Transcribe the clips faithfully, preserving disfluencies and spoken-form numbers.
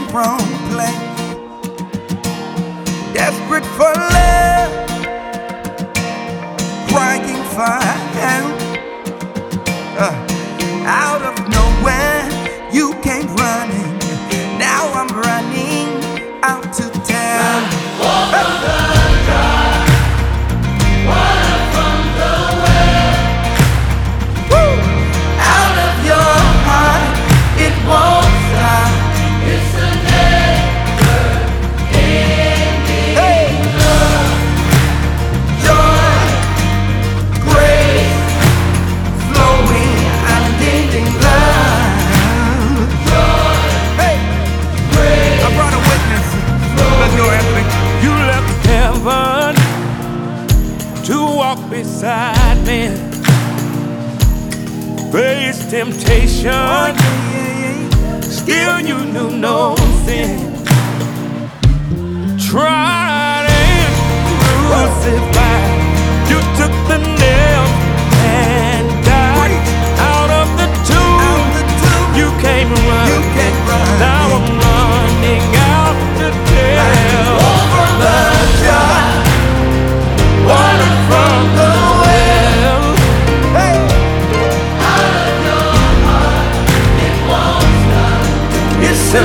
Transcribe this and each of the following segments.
wrong place, desperate for love, crying for help. Uh, out of nowhere, you came running. Now I'm running out to town. Water from the dry, water from the well. Woo! Out of your heart, it won't stop. It's a never-ending Hey! love. Joy, grace, flowing, unending love. Joy, Hey! grace, I brought a witness. Let's go, Anthony. You left heaven to walk beside me, face temptation, Oh, yeah, yeah, yeah. still you knew no sin. Tried and crucified, you took the nail and died. Out of the tomb, Out the tomb, you came you running. came running. Now I'm running out to tell. from the dry, Water from the well. Hey! out of your heart, it won't stop. It's a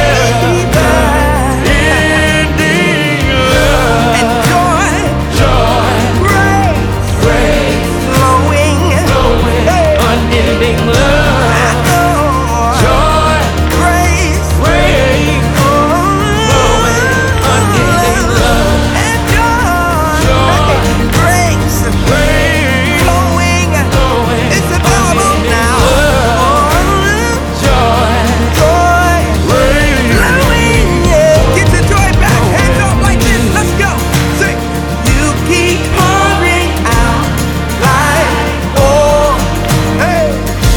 never-ending love. And joy, Joy, grace, grace, flowing, flowing, Hey! unending love. Oh, Joy, grace, grace, flowing, unending love. and joy, Joy, grace, grace, flowing. flowing, It's available unending now. love. Joy, Joy, grace, flowing, yeah. Get your joy back. Hands up like this. Let's go. Sing. You keep pouring out like oil. Hey.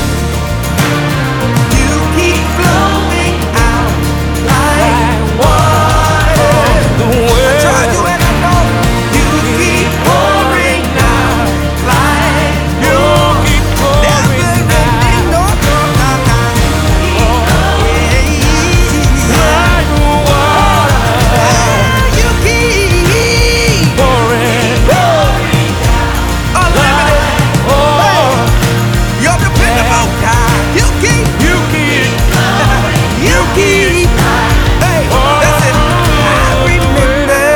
You keep flowing out like water. the I tried you well. and I know you keep pouring out like You keep never pouring ending, out no, no, no, no. Yeah. like water. You keep Pouring unlimited. oh, You're dependable, God. You keep, you keep you keep. Hey, listen. I remember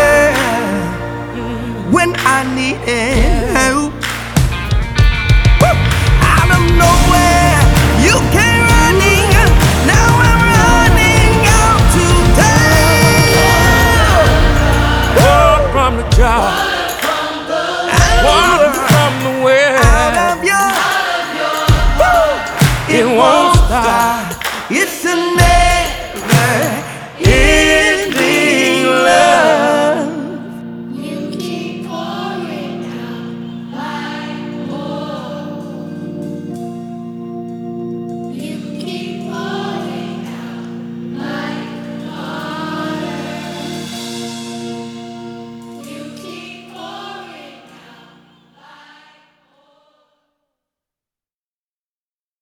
when I needed help. Woo! Out of nowhere, you came running. Now I'm running out to town. water from the jar, water from the Out well. of your, It won't stop. it's a